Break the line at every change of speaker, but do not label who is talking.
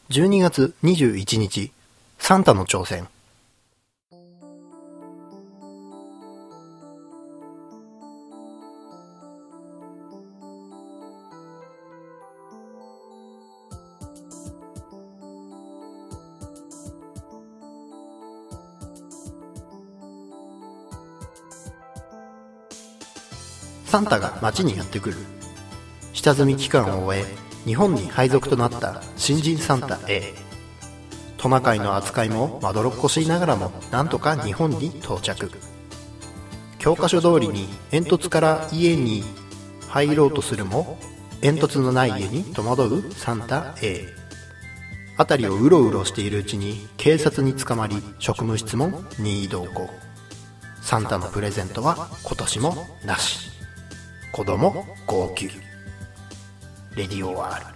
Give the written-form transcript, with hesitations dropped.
12月21日、サンタの挑戦。サンタが街にやってくる。下積み期間を終え、日本に配属となった新人サンタ A。 トナカイの扱いもまどろっこしいながらもなんとか日本に到着。教科書通りに煙突から家に入ろうとするも、煙突のない家に戸惑うサンタ A。 辺りをうろうろしているうちに警察に捕まり、職務質問任意同行。サンタのプレゼントは今年もなし。子供号泣。レディオ R。